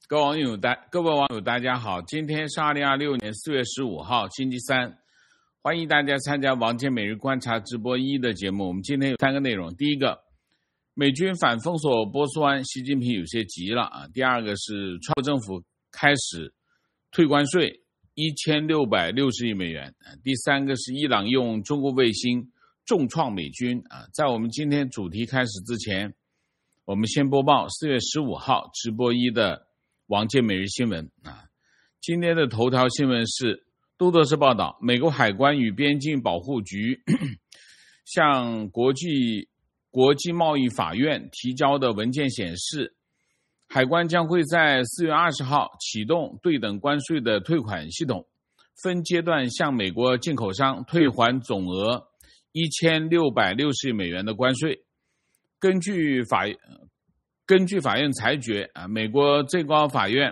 各位网友大家好，今天是2026年4月15号星期三，欢迎大家参加王健每日观察直播1的节目。我们今天有3个内容，第一个，美军反封锁波斯湾，习近平有些急了啊。第二个是川普政府开始退关税1660亿美元。第三个是伊朗用中国卫星重创美军啊。在我们今天主题开始之前，我们先播报4月15号直播1的王健每日新闻啊。今天的头条新闻是路透社报道，美国海关与边境保护局向国际贸易法院提交的文件显示，海关将会在4月20号启动对等关税的退款系统，分阶段向美国进口商退还总额1660亿美元的关税。根据法院裁决啊，美国最高法院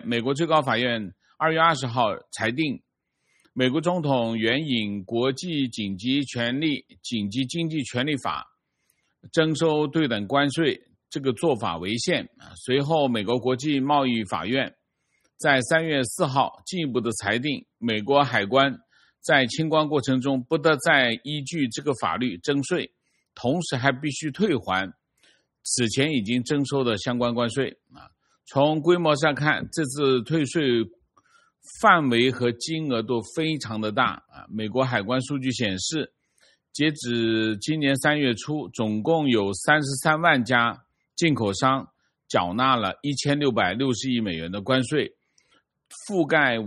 2月20号裁定，美国总统援引国际紧急经济权利法征收对等关税，这个做法违宪啊。随后，美国国际贸易法院在3月4号进一步的裁定，美国海关在清关过程中不得再依据这个法律征税，同时还必须退还此前已经征收的相关关税啊。从规模上看，这次退税范围和金额都非常的大啊。美国海关数据显示，截止今年3月初，总共有33万家进口商缴纳了1660亿美元的关税，覆盖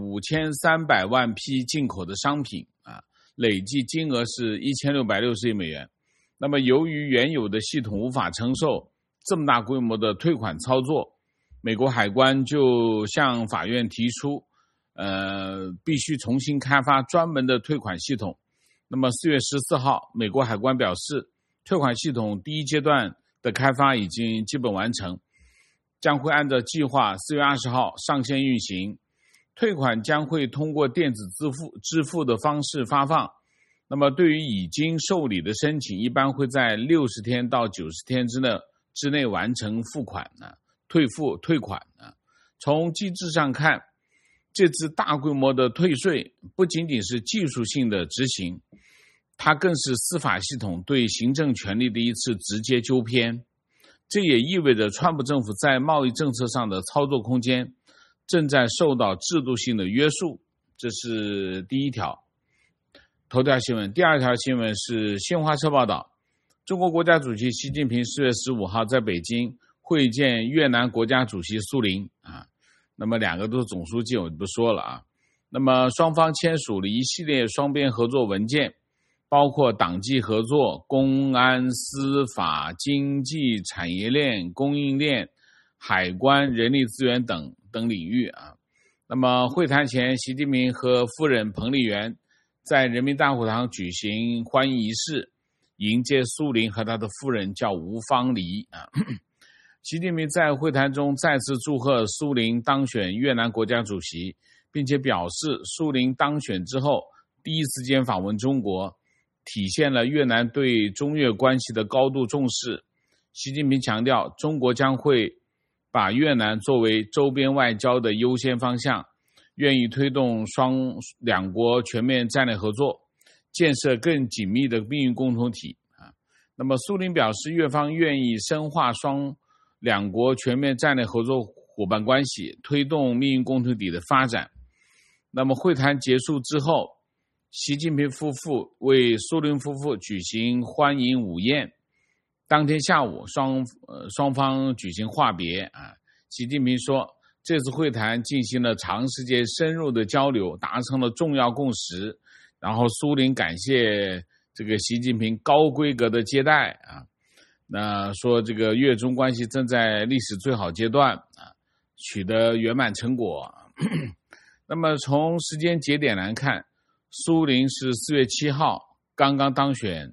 5300万批进口的商品啊，累计金额是1660亿美元。那么由于原有的系统无法承受这么大规模的退款操作，美国海关就向法院提出必须重新开发专门的退款系统。那么4月14号，美国海关表示，退款系统第一阶段的开发已经基本完成，将会按照计划4月20号上线运行。退款将会通过电子支付的方式发放。那么对于已经受理的申请，一般会在60天到90天之内完成付款退款。从机制上看，这次大规模的退税不仅仅是技术性的执行，它更是司法系统对行政权力的一次直接纠偏。这也意味着川普政府在贸易政策上的操作空间正在受到制度性的约束。这是第一条头条新闻。第二条新闻是新华社报道，中国国家主席习近平4月15号在北京会见越南国家主席苏林啊。那么两个都是总书记，我就不说了啊。那么双方签署了一系列双边合作文件，包括党际合作、公安、司法、经济、产业链、供应链、海关、人力资源等领域啊。那么会谈前，习近平和夫人彭丽媛在人民大会堂举行欢迎仪式，迎接苏林和他的夫人叫吴芳黎啊。习近平在会谈中再次祝贺苏林当选越南国家主席，并且表示苏林当选之后第一时间访问中国，体现了越南对中越关系的高度重视。习近平强调，中国将会把越南作为周边外交的优先方向，愿意推动两国全面战略合作，建设更紧密的命运共同体啊。那么苏林表示，越方愿意深化两国全面战略合作伙伴关系，推动命运共同体的发展。那么会谈结束之后，习近平夫妇为苏林夫妇举行欢迎午宴，当天下午双方举行话别啊。习近平说，这次会谈进行了长时间深入的交流，达成了重要共识。然后苏林感谢这个习近平高规格的接待啊。那说这个越中关系正在历史最好阶段啊，取得圆满成果。那么从时间节点来看，苏林是4月7号刚刚当选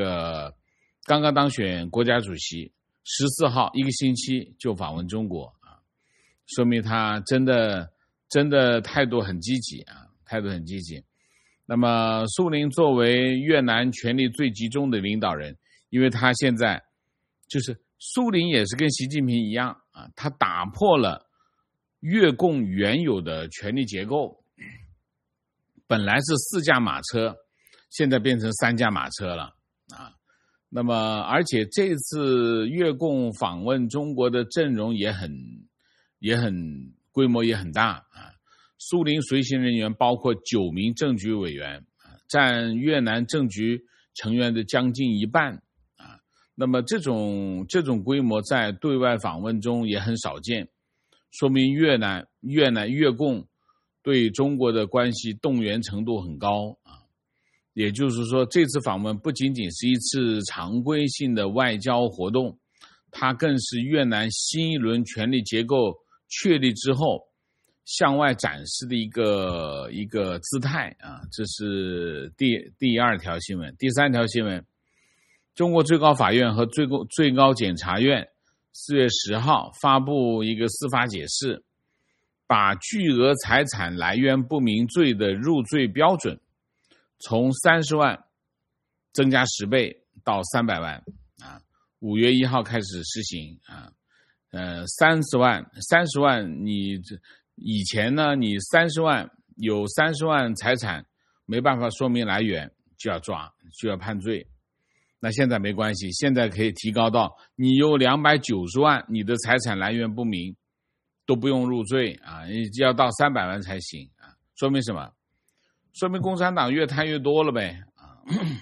国家主席，14号一个星期就访问中国啊，说明他真的态度很积极啊，态度很积极。那么苏林作为越南权力最集中的领导人，因为他现在就是苏林也是跟习近平一样啊，他打破了越共原有的权力结构，本来是4驾马车，现在变成3驾马车了啊。那么，而且这次越共访问中国的阵容也很规模也很大啊。苏林随行人员包括9名政局委员，占越南政局成员的将近1半啊。那么这种规模在对外访问中也很少见，说明越共对中国的关系动员程度很高啊。也就是说，这次访问不仅仅是一次常规性的外交活动，它更是越南新一轮权力结构确立之后向外展示的一个姿态啊。这是第2条新闻。第3条新闻，中国最高法院和最高检察院4月10号发布一个司法解释，把巨额财产来源不明罪的入罪标准从30万增加10倍到300万啊，5月1号开始实行啊。30万，你以前呢，你30万有30万财产没办法说明来源就要抓，就要判罪。那现在没关系，现在可以提高到你有290万，你的财产来源不明都不用入罪啊，要到300万才行啊。说明什么？说明共产党越贪越多了呗啊！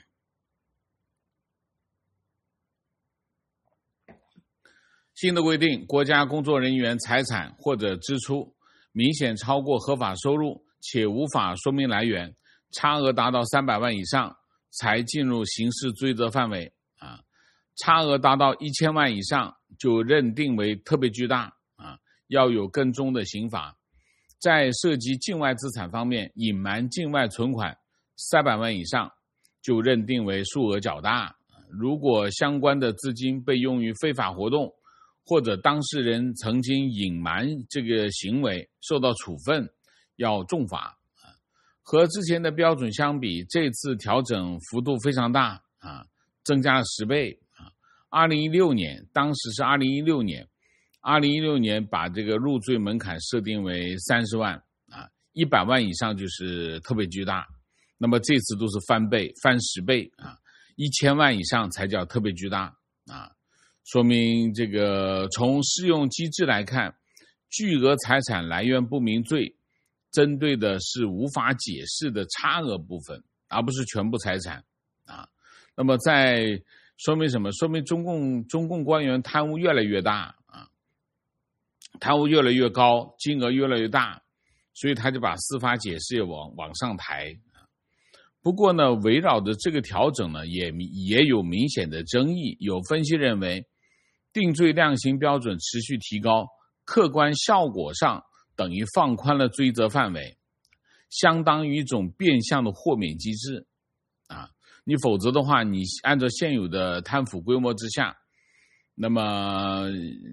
新的规定，国家工作人员财产或者支出明显超过合法收入，且无法说明来源，差额达到300万以上，才进入刑事追责范围啊。差额达到1000万以上，就认定为特别巨大啊，要有更重的刑罚。在涉及境外资产方面，隐瞒境外存款300万以上，就认定为数额较大。如果相关的资金被用于非法活动，或者当事人曾经隐瞒这个行为受到处分，要重罚。和之前的标准相比，这次调整幅度非常大啊，增加了10倍啊。2016年，当时是2016年把这个入罪门槛设定为30万啊，100万以上就是特别巨大。那么这次都是翻10倍啊，1000万以上才叫特别巨大啊。说明这个从适用机制来看，巨额财产来源不明罪针对的是无法解释的差额部分，而不是全部财产啊。那么在说明什么？说明中共官员贪污越来越大啊，贪污越来越高，金额越来越大，所以他就把司法解释也往上抬。不过呢，围绕着这个调整呢，也有明显的争议。有分析认为，定罪量刑标准持续提高，客观效果上等于放宽了追责范围，相当于一种变相的豁免机制啊。你否则的话，你按照现有的贪腐规模之下，那么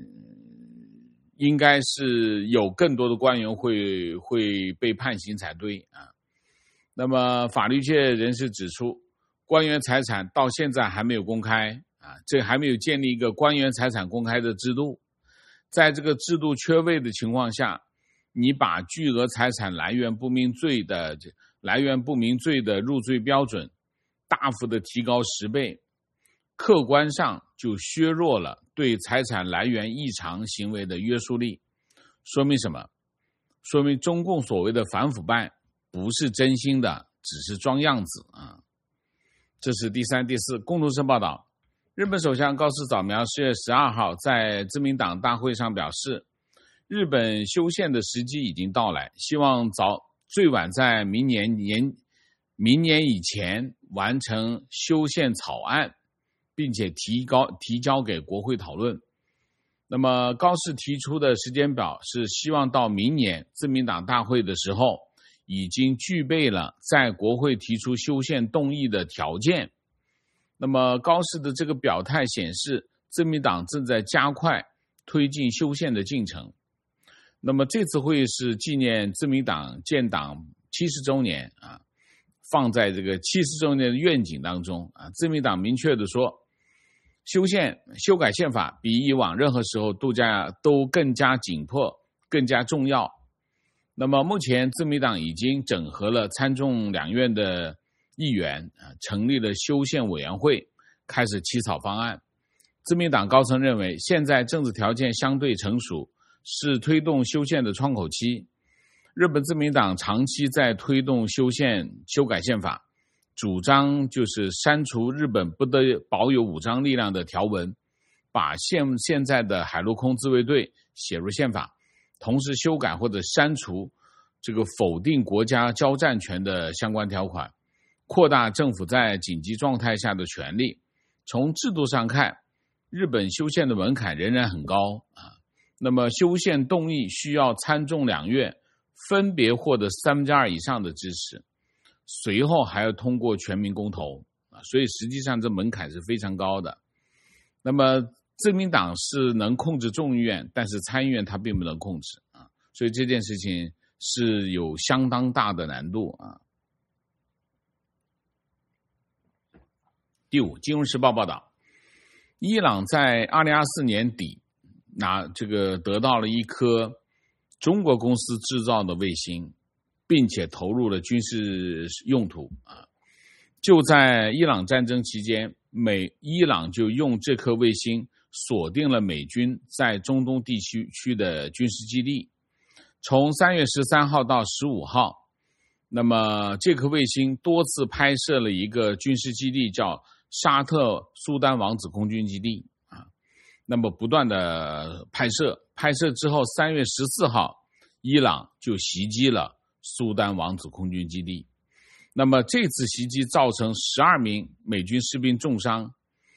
应该是有更多的官员会被判刑才对啊。那么法律界人士指出，官员财产到现在还没有公开啊，这还没有建立一个官员财产公开的制度。在这个制度缺位的情况下，你把巨额财产来源不明罪的入罪标准大幅的提高10倍，客观上就削弱了对财产来源异常行为的约束力。说明什么？说明中共所谓的反腐败不是真心的，只是装样子啊。这是第3、第4。共同社报道，日本首相高市早苗4月12号在自民党大会上表示，日本修宪的时机已经到来，希望最晚在明年以前完成修宪草案，并且提交给国会讨论。那么高市提出的时间表是希望到明年自民党大会的时候，已经具备了在国会提出修宪动议的条件。那么高市的这个表态显示，自民党正在加快推进修宪的进程。那么这次会议是纪念自民党建党70周年啊，放在这个70周年的愿景当中啊。自民党明确的说，修改宪法比以往任何时候都更加紧迫， 更加重要。那么目前自民党已经整合了参众两院的议员，成立了修宪委员会，开始起草方案。自民党高层认为，现在政治条件相对成熟，是推动修宪的窗口期。日本自民党长期在推动修改宪法，主张就是删除日本不得保有武装力量的条文，把现在的海陆空自卫队写入宪法，同时修改或者删除这个否定国家交战权的相关条款，扩大政府在紧急状态下的权利。从制度上看，日本修宪的门槛仍然很高那么修宪动议需要参众两院分别获得2/3以上的支持，随后还要通过全民公投所以实际上这门槛是非常高的。那么自民党是能控制众议院，但是参议院它并不能控制所以这件事情是有相当大的难度第五，《金融时报》报道，伊朗在2024年底得到了一颗中国公司制造的卫星，并且投入了军事用途就在伊朗战争期间，伊朗就用这颗卫星锁定了美军在中东地区的军事基地。从3月13号到15号，那么这颗卫星多次拍摄了一个军事基地，叫沙特苏丹王子空军基地那么不断的拍摄之后，3月14号，伊朗就袭击了苏丹王子空军基地。那么这次袭击造成12名美军士兵重伤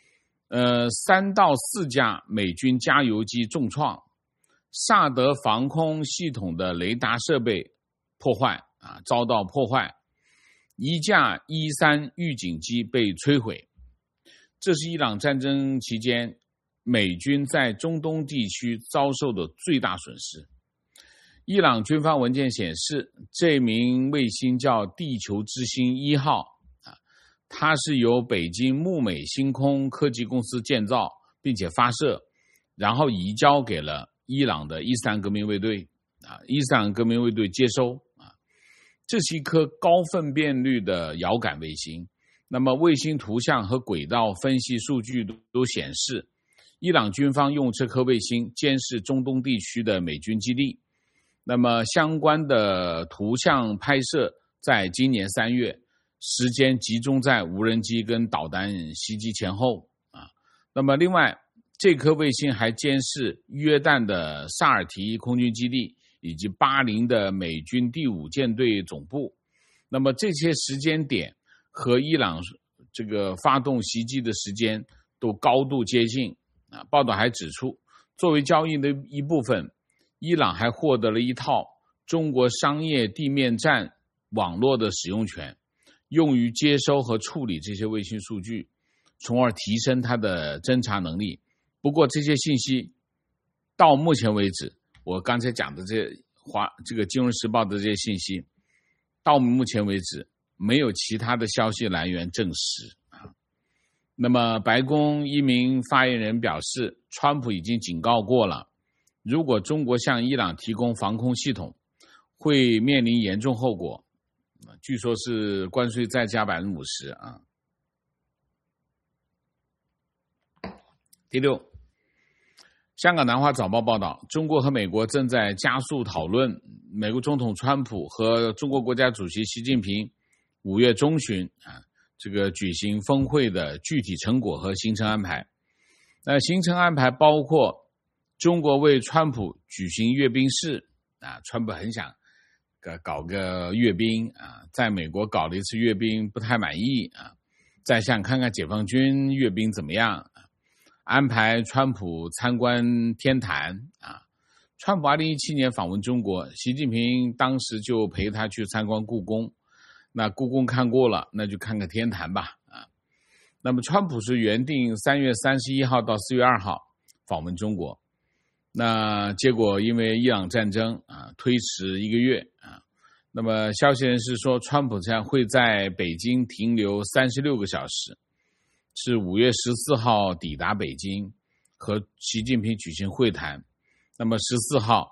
，3到4架美军加油机重创，萨德防空系统的雷达设备遭到破坏，1架E3预警机被摧毁。这是伊朗战争期间美军在中东地区遭受的最大损失。伊朗军方文件显示，这名卫星叫地球之星1号它是由北京木美星空科技公司建造并且发射，然后移交给了伊朗的伊斯兰革命卫队伊斯兰革命卫队接收这是一颗高分辨率的遥感卫星。那么卫星图像和轨道分析数据都显示，伊朗军方用这颗卫星监视中东地区的美军基地。那么相关的图像拍摄在今年3月，时间集中在无人机跟导弹袭击前后那么另外，这颗卫星还监视约旦的萨尔提空军基地以及巴林的美军第5舰队总部。那么这些时间点和伊朗这个发动袭击的时间都高度接近报道还指出，作为交易的一部分，伊朗还获得了一套中国商业地面站网络的使用权，用于接收和处理这些卫星数据，从而提升它的侦察能力。不过这些信息到目前为止，我刚才讲的这个金融时报的这些信息，到目前为止没有其他的消息来源证实那么白宫一名发言人表示，川普已经警告过了，如果中国向伊朗提供防空系统，会面临严重后果，据说是关税再加50%第六，香港南华早报报道，中国和美国正在加速讨论美国总统川普和中国国家主席习近平5月中旬这个举行峰会的具体成果和行程安排。行程安排包括中国为川普举行阅兵式川普很想搞个阅兵在美国搞了一次阅兵不太满意再想看看解放军阅兵怎么样安排川普参观天坛川普2017年访问中国，习近平当时就陪他去参观故宫，那故宫看过了，那就看看天坛吧那么川普是原定3月31号到4月2号访问中国，那结果因为伊朗战争推迟1个月那么消息人士说，川普将会在北京停留36个小时，是5月14号抵达北京和习近平举行会谈。那么14号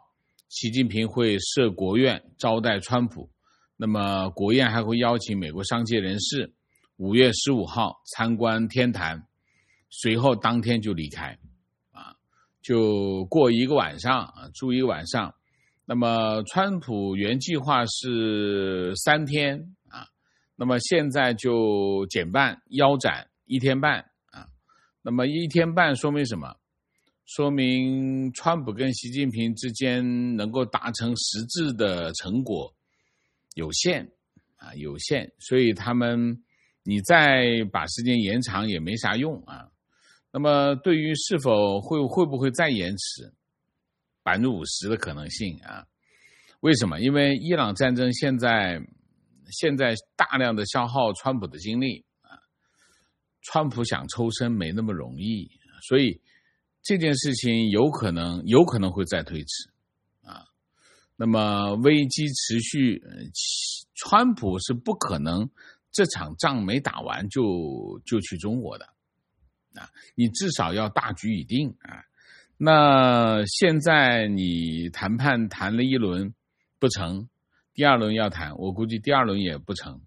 习近平会设国宴招待川普，那么国宴还会邀请美国商界人士5月15号参观天坛，随后当天就离开就过一个晚上住一个晚上。那么川普原计划是3天那么现在就减半腰斩1天半那么1天半说明什么？说明川普跟习近平之间能够达成实质的成果有限有限，所以你再把时间延长也没啥用那么对于是否会不会再延迟，50%的可能性为什么？因为伊朗战争现在大量的消耗川普的精力川普想抽身没那么容易，所以这件事情有可能会再推迟那么危机持续，川普是不可能这场仗没打完就去中国的你至少要大局已定那现在你谈判谈了1轮不成，第2轮要谈，我估计第2轮也不成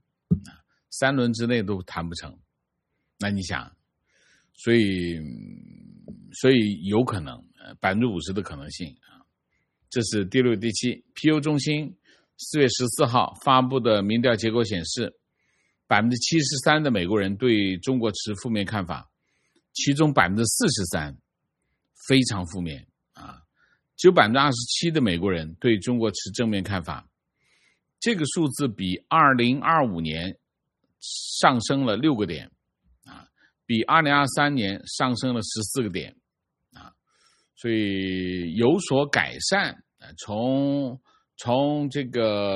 3轮之内都谈不成。那你想，所以有可能50%的可能性这是第6、第7。皮尤中心4月14号发布的民调结果显示，73%的美国人对中国持负面看法，其中43%非常负面只有27%的美国人对中国持正面看法。这个数字比2025年上升了6个点比2023年上升了14个点所以有所改善从这个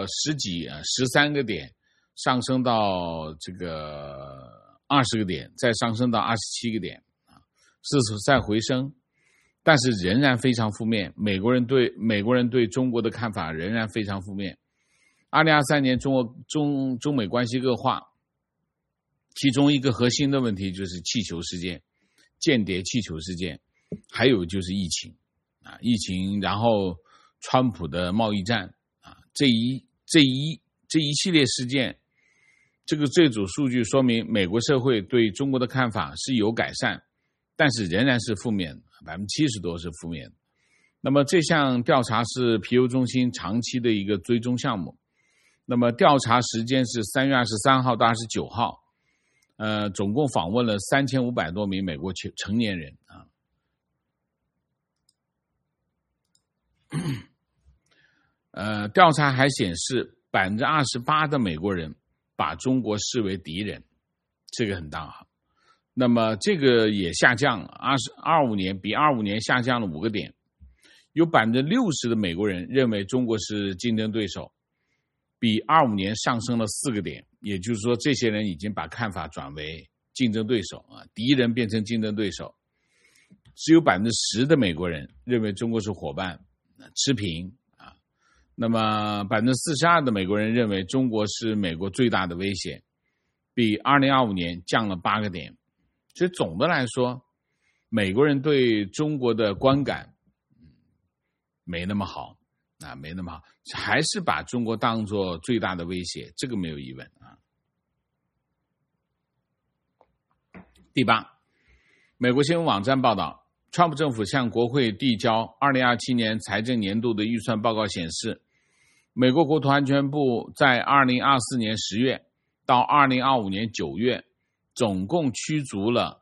13个点上升到这个20个点，再上升到27个点是在回升，但是仍然非常负面。美国人对中国的看法仍然非常负面。2023年中美关系恶化，其中一个核心的问题就是气球事件，间谍气球事件，还有就是疫情然后川普的贸易战这一系列事件，这组数据说明美国社会对中国的看法是有改善，但是仍然是负面，70%多是负面。那么这项调查是皮尤中心长期的一个追踪项目。那么调查时间是3月23号到29号，总共访问了3500多名美国成年人调查还显示28%的美国人把中国视为敌人，这个很大那么这个也下降了，25年比25年下降了5个点。有60%的美国人认为中国是竞争对手，比25年上升了4个点。也就是说，这些人已经把看法转为竞争对手敌人变成竞争对手。只有10%的美国人认为中国是伙伴，持平那么42%的美国人认为中国是美国最大的威胁，比2025年降了8个点。所以总的来说，美国人对中国的观感没那么好还是把中国当作最大的威胁，这个没有疑问第8，美国新闻网站报道，川普政府向国会递交2027年财政年度的预算报告显示，美国国土安全部在2024年10月到2025年9月总共驱逐了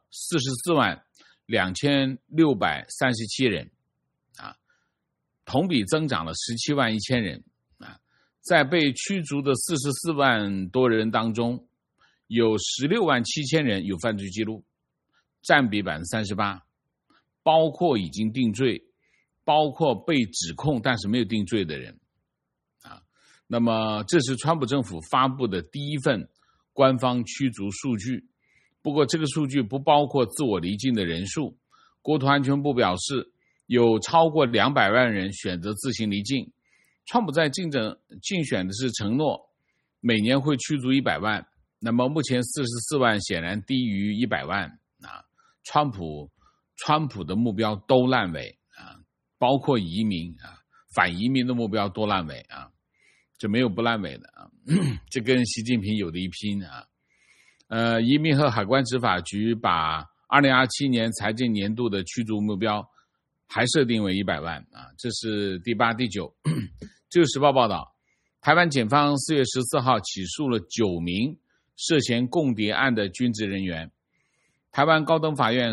442637人同比增长了171000人在被驱逐的44万多人当中，有167000人有犯罪记录，占比38%，包括已经定罪，包括被指控但是没有定罪的人那么这是川普政府发布的第一份官方驱逐数据。不过这个数据不包括自我离境的人数。国土安全部表示，有超过200万人选择自行离境。川普在竞选的是承诺每年会驱逐100万，那么目前44万显然低于100万川普的目标都烂尾包括移民反移民的目标多烂尾啊，这没有不烂尾的啊，这跟习近平有的一拼啊。移民和海关执法局把2027年财政年度的驱逐目标还设定为100万啊，这是第8、第9。自由时报报道，台湾检方4月14号起诉了9名涉嫌共谍案的军职人员。台湾高等法院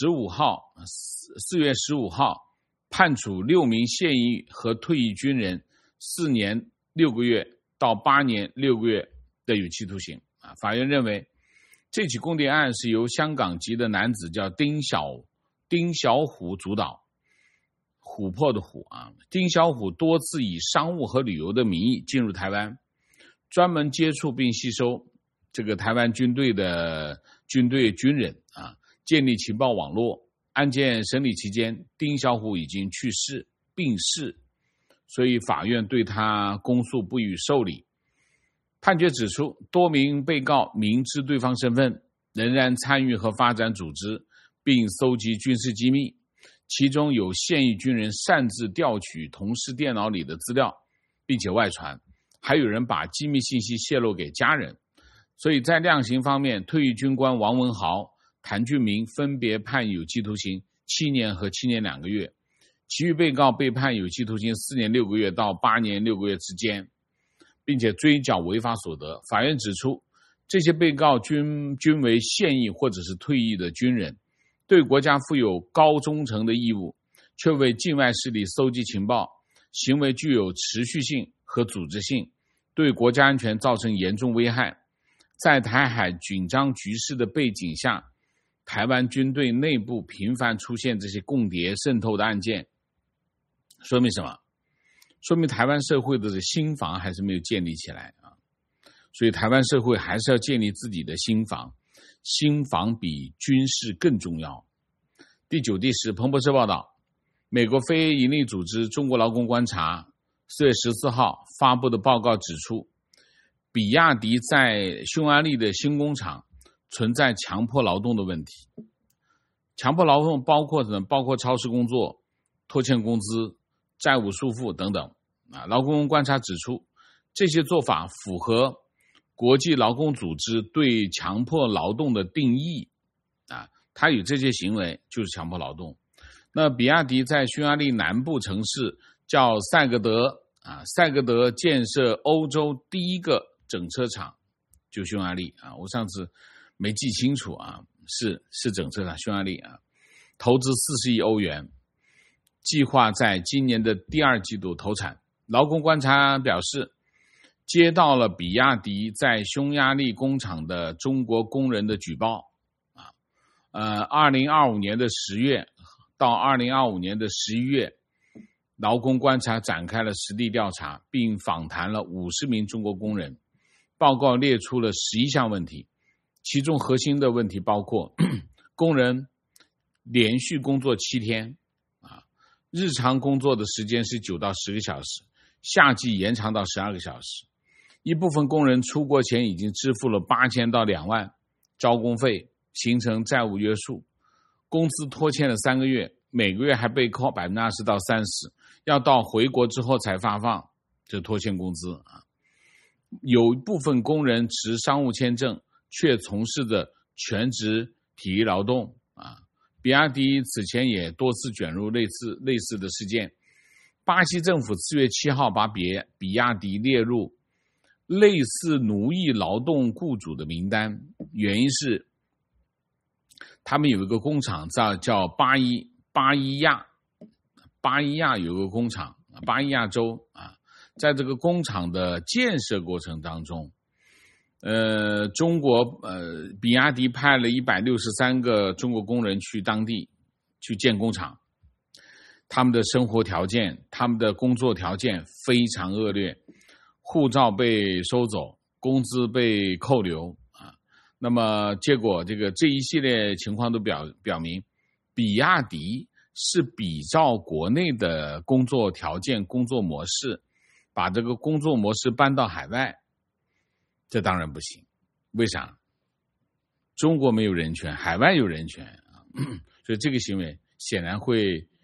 4月15号判处6名现役和退役军人4年6个月到8年6个月的有期徒刑。法院认为，这起共谍案是由香港籍的男子叫丁小虎主导，琥珀的虎啊。丁小虎多次以商务和旅游的名义进入台湾，专门接触并吸收这个台湾军队军人啊，建立情报网络。案件审理期间，丁小虎已经病逝，所以法院对他公诉不予受理。判决指出，多名被告明知对方身份，仍然参与和发展组织，并搜集军事机密，其中有现役军人擅自调取同事电脑里的资料，并且外传，还有人把机密信息泄露给家人。所以在量刑方面，退役军官王文豪、谭俊明分别判有期徒刑7年和7年2个月，其余被告被判有期徒刑4年6个月到8年6个月之间，并且追缴违法所得。法院指出，这些被告均为现役或者是退役的军人，对国家负有高忠诚的义务，却为境外势力搜集情报，行为具有持续性和组织性，对国家安全造成严重危害。在台海紧张局势的背景下，台湾军队内部频繁出现这些共谍渗透的案件，说明什么？说明台湾社会的心防还是没有建立起来啊。所以台湾社会还是要建立自己的心防，心防比军事更重要。第9、第10，彭博社报道，美国非营利组织中国劳工观察4月14号发布的报告指出，比亚迪在匈牙利的新工厂存在强迫劳动的问题。强迫劳动包括超时工作、拖欠工资、债务束缚等等。劳工观察指出，这些做法符合国际劳工组织对强迫劳动的定义它有这些行为就是强迫劳动。那比亚迪在匈牙利南部城市叫塞格德建设欧洲第一个整车厂，就匈牙利我上次没记清楚是整车厂匈牙利投资40亿欧元，计划在今年的第2季度投产。劳工观察表示，接到了比亚迪在匈牙利工厂的中国工人的举报2025年的10月到2025年的11月，劳工观察展开了实地调查，并访谈了50名中国工人。报告列出了11项问题，其中核心的问题包括工人连续工作7天日常工作的时间是9到10个小时，夏季延长到12个小时。一部分工人出国前已经支付了8000到2万招工费，形成债务约束，工资拖欠了3个月，每个月还被扣20%到30%，要到回国之后才发放这拖欠工资有一部分工人持商务签证，却从事着全职体力劳动比亚迪此前也多次卷入类似的事件。巴西政府4月7号把比亚迪列入类似奴役劳动雇主的名单，原因是他们有一个工厂叫巴伊亚有个工厂，巴伊亚州在这个工厂的建设过程当中中国比亚迪派了163个中国工人去当地去建工厂，他们的生活条件、他们的工作条件非常恶劣，护照被收走，工资被扣留那么结果这一系列情况都表明，比亚迪是比照国内的工作条件、工作模式，把这个工作模式搬到海外，这当然不行。为啥？中国没有人权，海外有人权所以这个行为显然会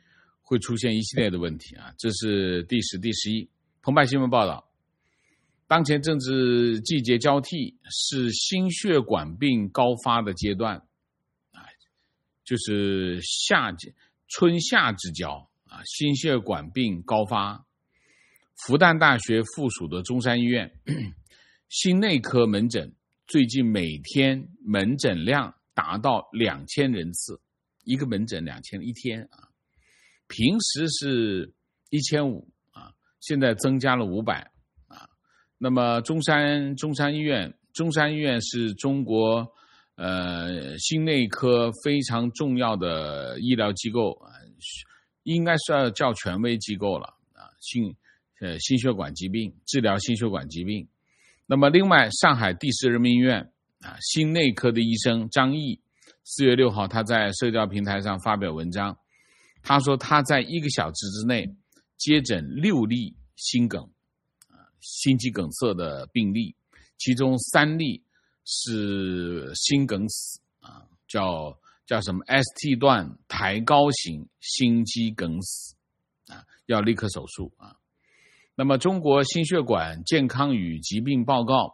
会出现一系列的问题啊。这是第10、第11。澎湃新闻报道，当前政治季节交替，是心血管病高发的阶段啊，就是春夏之交啊，心血管病高发。复旦大学附属的中山医院心内科门诊最近每天门诊量达到2000人次，一个门诊2000一天啊，平时是1500啊，现在增加了500啊。那么中山医院是中国心内科非常重要的医疗机构啊，应该是要叫权威机构了啊，心血管疾病治疗心血管疾病。那么另外上海第10人民医院啊，心内科的医生张毅4月6号他在社交平台上发表文章，他说他在1个小时之内接诊6例心肌梗塞的病例，其中3例是心梗死啊，叫什么 ST 段抬高型心肌梗死啊，要立刻手术啊。那么中国心血管健康与疾病报告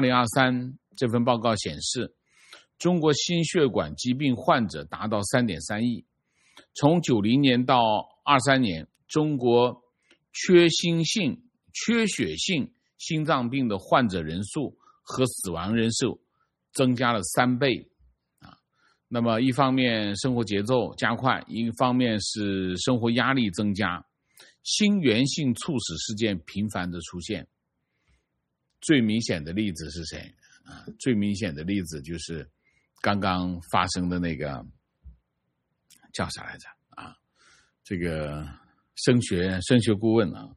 2023这份报告显示，中国心血管疾病患者达到 3.3 亿。从90年到23年，中国缺血性心脏病的患者人数和死亡人数增加了3倍啊。那么一方面生活节奏加快，一方面是生活压力增加，心源性猝死事件频繁的出现。最明显的例子是谁啊？最明显的例子就是刚刚发生的那个叫啥来着啊？这个升学顾问啊。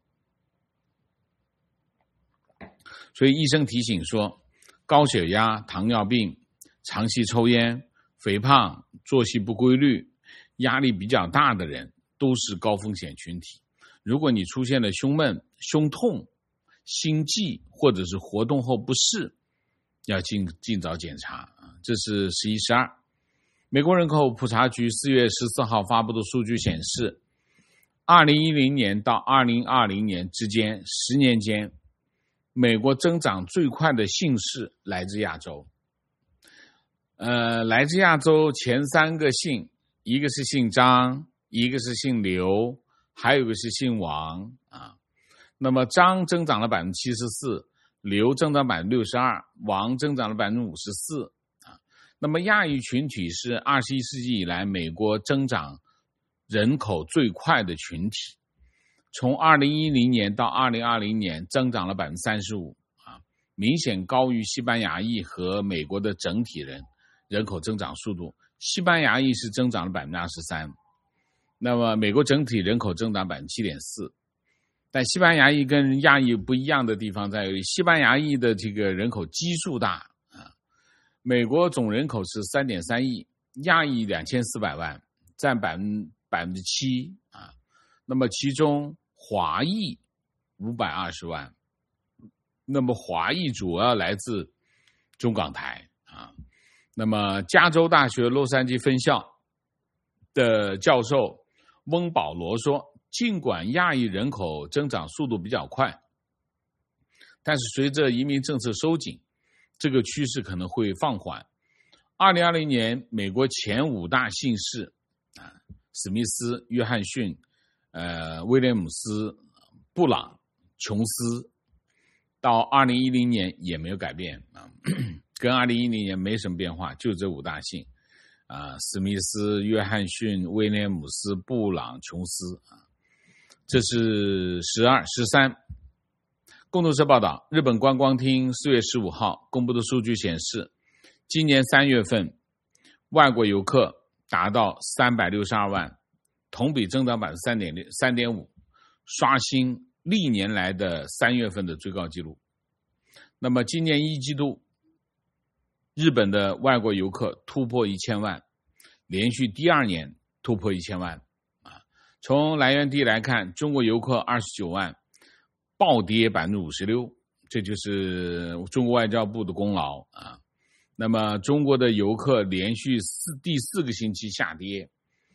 所以医生提醒说，高血压、糖尿病、长期抽烟、肥胖、作息不规律、压力比较大的人都是高风险群体。如果你出现了胸闷、胸痛、心悸或者是活动后不适，要尽早检查。这是11、12。美国人口普查局4月14号发布的数据显示，2010年到2020年之间10年间，美国增长最快的姓氏来自亚洲。来自亚洲前3个姓，一个是姓张，一个是姓刘，还有一个是姓王啊。那么张增长了 74%， 刘增长 62%， 王增长了 54%啊。那么亚裔群体是21世纪以来美国增长人口最快的群体，从2010年到2020年增长了 35% 啊，明显高于西班牙裔和美国的整体人口增长速度。西班牙裔是增长了 23%， 那么美国整体人口增长 7.4%。 但西班牙裔跟亚裔不一样的地方在于，西班牙裔的这个人口基数大啊，美国总人口是 3.3 亿，亚裔2400万，占 7% 啊。那么其中华裔520万，那么华裔主要来自中港台啊。那么加州大学洛杉矶分校的教授翁保罗说，尽管亚裔人口增长速度比较快，但是随着移民政策收紧，这个趋势可能会放缓。2020年美国前5大姓氏啊，史密斯、约翰逊、威廉姆斯、布朗、琼斯，到2010年也没有改变啊，跟2010年没什么变化，就这5大姓啊，史密斯、约翰逊、威廉姆斯、布朗、琼斯啊。这是12、13。共同社报道，日本观光厅4月15号公布的数据显示，今年3月份外国游客达到362万，同比增长 3.5%， 刷新历年来的3月份的最高纪录。那么今年1季度，日本的外国游客突破1000万，连续第2年突破1000万。从来源地来看，中国游客29万，暴跌 56%， 这就是中国外交部的功劳啊。那么中国的游客连续第4个星期下跌，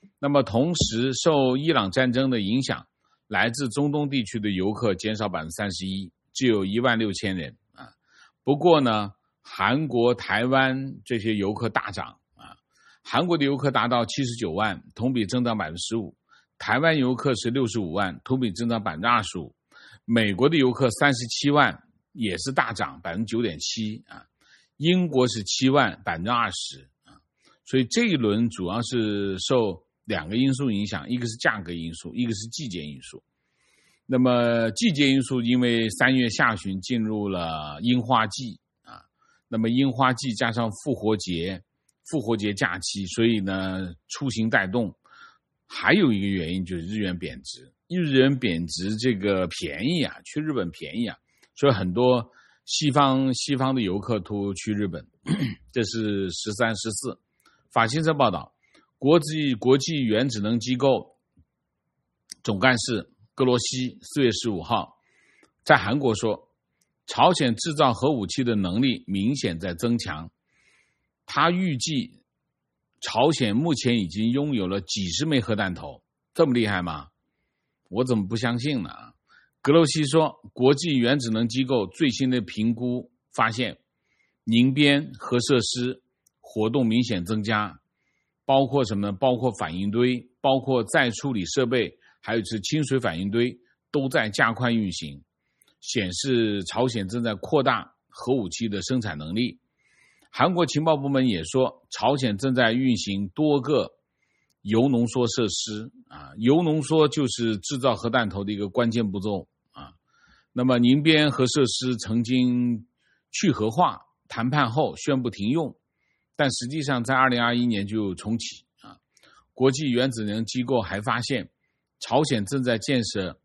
那么同时受伊朗战争的影响，来自中东地区的游客减少 31%， 只有16000人啊。不过呢，韩国、台湾这些游客大涨啊，韩国的游客达到79万，同比增长 15%， 台湾游客是65万，同比增长 25%， 美国的游客37万，也是大涨 9.7% 啊，英国是7万 20% 啊。所以这一轮主要是受2个因素影响，一个是价格因素，一个是季节因素。那么季节因素，因为3月下旬进入了樱花季啊，那么樱花季加上复活节假期，所以呢出行带动。还有一个原因就是日元贬值，日元贬值这个便宜啊，去日本便宜啊，所以很多西方的游客都去日本。这是13、14。法新社报道，国际原子能机构总干事格罗西4月15号在韩国说，朝鲜制造核武器的能力明显在增强。他预计朝鲜目前已经拥有了几十枚核弹头，这么厉害吗？我怎么不相信呢？格罗西说，国际原子能机构最新的评估发现，宁边核设施活动明显增加，包括什么呢？包括反应堆，包括再处理设备，还有是清水反应堆都在加快运行，显示朝鲜正在扩大核武器的生产能力。韩国情报部门也说，朝鲜正在运行多个铀浓缩设施啊，铀浓缩就是制造核弹头的一个关键步骤啊。那么宁边核设施曾经去核化谈判后宣布停用，但实际上在2021年就重启啊。国际原子能机构还发现，朝鲜正在建设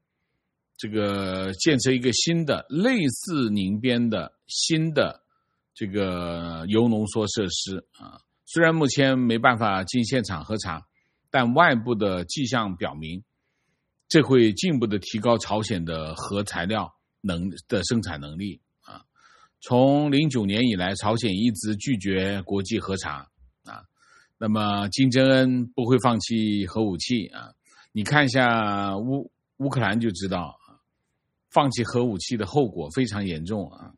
一个新的类似宁边的新的这个铀浓缩设施啊。虽然目前没办法进现场核查，但外部的迹象表明，这会进一步的提高朝鲜的核材料的生产能力啊。从09年以来，朝鲜一直拒绝国际核查啊。那么金正恩不会放弃核武器啊。你看一下乌克兰就知道，放弃核武器的后果非常严重啊。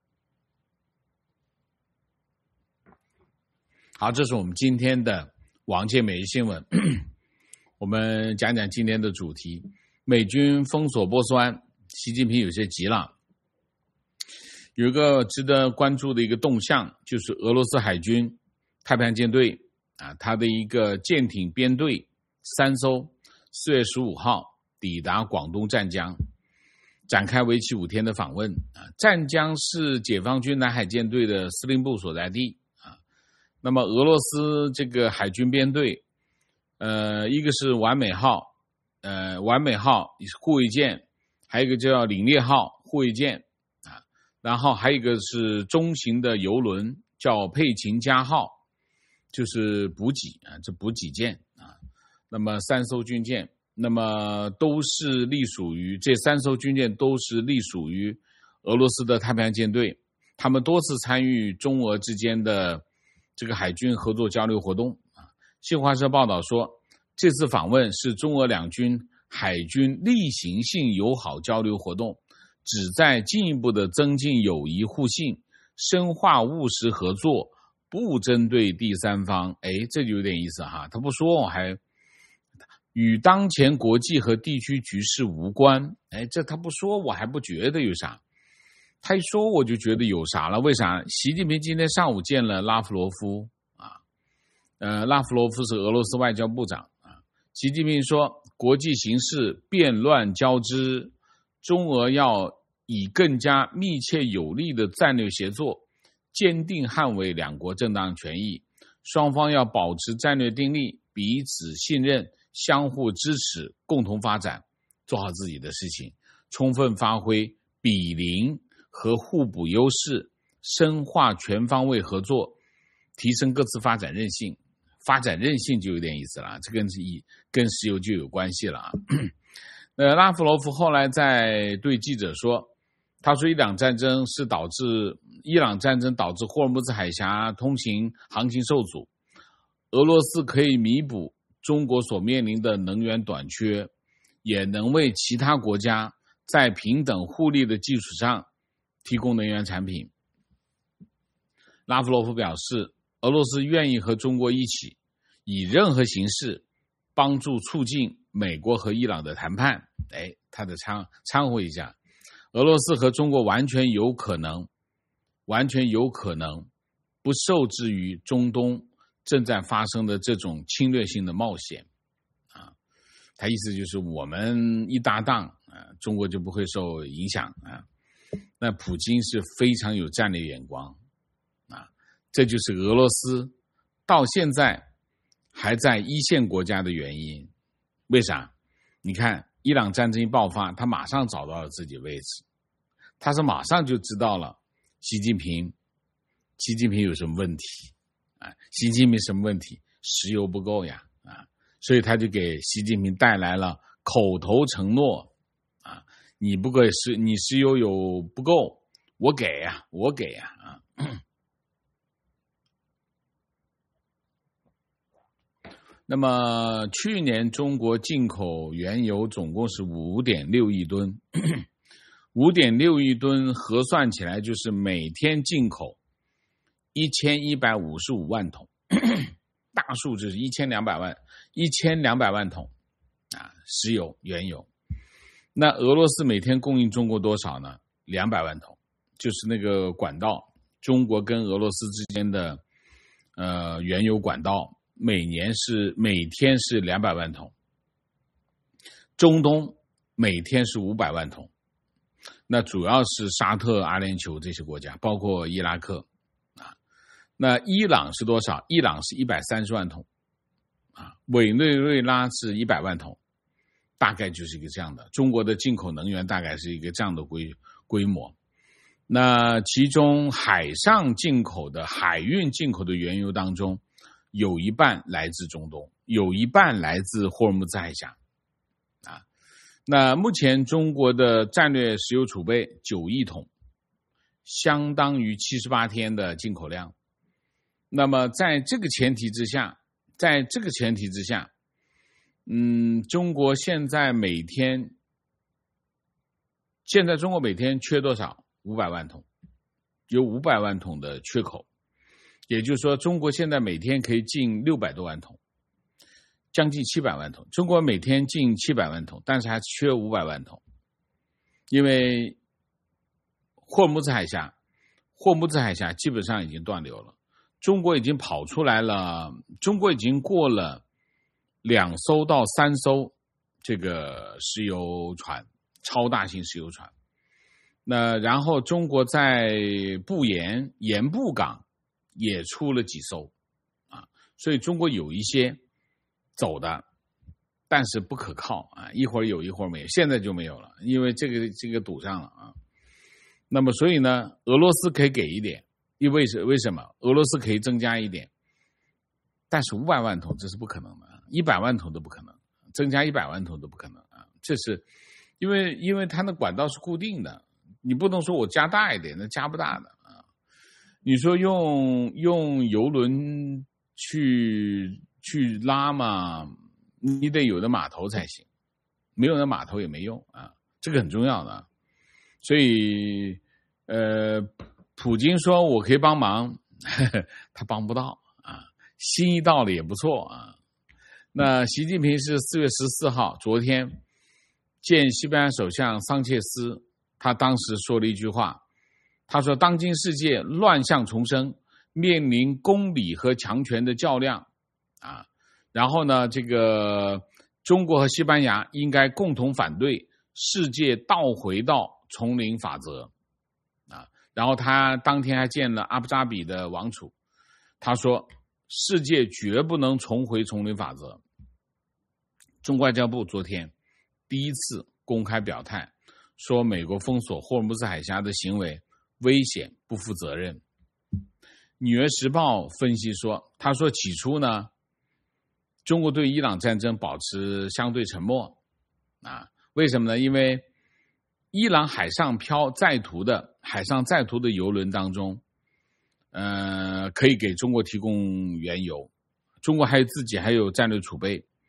好，这是我们今天的王健每日新闻。我们讲讲今天的主题：美军封锁波斯湾，习近平有些急了。有一个值得关注的一个动向，就是俄罗斯海军太平洋舰队啊，它的一个舰艇编队3艘4月15号抵达广东湛江，展开为期5天的访问啊。湛江是解放军南海舰队的司令部所在地啊。那么俄罗斯这个海军编队，一个是完美号护卫舰，还有一个叫领烈号护卫舰啊，然后还有一个是中型的游轮叫佩琴加号，就是补给啊，这补给舰啊。那么3艘军舰，那么这3艘军舰都是隶属于俄罗斯的太平洋舰队，他们多次参与中俄之间的这个海军合作交流活动啊。新华社报道说，这次访问是中俄两军海军例行性友好交流活动，旨在进一步的增进友谊互信，深化务实合作，不针对第三方。这就有点意思哈，他不说我还与当前国际和地区局势无关。这他不说我还不觉得有啥，他一说我就觉得有啥了。为啥？习近平今天上午见了拉夫罗夫啊，拉夫罗夫是俄罗斯外交部长啊。习近平说，国际形势变乱交织，中俄要以更加密切有力的战略协作，坚定捍卫两国正当权益，双方要保持战略定力，彼此信任，相互支持，共同发展，做好自己的事情，充分发挥比邻和互补优势，深化全方位合作，提升各自发展韧性。发展韧性就有点意思了，这跟石油就有关系了啊。拉夫罗夫后来在对记者说，他说伊朗战争导致霍尔木兹海峡通行航行受阻，俄罗斯可以弥补中国所面临的能源短缺，也能为其他国家在平等互利的基础上提供能源产品。拉夫罗夫表示，俄罗斯愿意和中国一起，以任何形式帮助促进美国和伊朗的谈判。他的掺和一下，俄罗斯和中国完全有可能不受制于中东正在发生的这种侵略性的冒险啊。他意思就是我们一搭档啊，中国就不会受影响啊。那普京是非常有战略眼光啊，这就是俄罗斯到现在还在一线国家的原因。为啥？你看伊朗战争一爆发，他马上找到了自己位置，他是马上就知道了习近平有什么问题啊？习近平什么问题？石油不够呀啊！所以他就给习近平带来了口头承诺啊，你石油有不够，我给呀啊！那么去年中国进口原油总共是 5.6 亿吨，5.6 亿吨核算起来就是每天进口1155万桶，大数就是1200万桶啊，石油原油。那俄罗斯每天供应中国多少呢？200万桶，就是那个管道，中国跟俄罗斯之间的原油管道。每天是200万桶，中东每天是500万桶，那主要是沙特、阿联酋这些国家，包括伊拉克啊。那伊朗是多少？伊朗是130万桶啊，委内瑞拉是100万桶，大概就是一个这样的。中国的进口能源大概是一个这样的规模。那其中海运进口的原油当中，有一半来自中东，有一半来自霍尔木兹海峡啊。那目前中国的战略石油储备9亿桶，相当于78天的进口量。那么在这个前提之下，中国现在中国每天缺多少？500万桶，有500万桶的缺口。也就是说，中国现在每天可以进600多万桶，将近700万桶。中国每天进700万桶，但是还缺500万桶，因为霍尔木兹海峡基本上已经断流了。中国已经跑出来了，中国已经过了2艘到3艘这个石油船，超大型石油船。那然后中国在盐步港也出了几艘啊，所以中国有一些走的，但是不可靠啊，一会儿有一会儿没有，现在就没有了，因为这个堵上了啊。那么所以呢，俄罗斯可以给一点，为什么？俄罗斯可以增加一点，但是500万桶这是不可能的，100万桶都不可能，增加100万桶都不可能啊。这是因为它的管道是固定的，你不能说我加大一点，那加不大的。你说用油轮去拉嘛，你得有的码头才行，没有的码头也没用啊，这个很重要的。所以普京说我可以帮忙，他帮不到啊，心意到了也不错啊。那习近平是4月14号昨天见西班牙首相桑切斯，他当时说了一句话，他说当今世界乱象丛生，面临公理和强权的较量啊。然后呢，这个中国和西班牙应该共同反对世界倒回到丛林法则啊。然后他当天还见了阿布扎比的王储，他说世界绝不能重回丛林法则。中国外交部昨天第一次公开表态，说美国封锁霍尔木兹海峡的行为危险不负责任。纽约时报分析说，他说起初呢，中国对伊朗战争保持相对沉默啊，为什么呢？因为伊朗海上载途的油轮当中可以给中国提供原油，中国自己还有战略储备，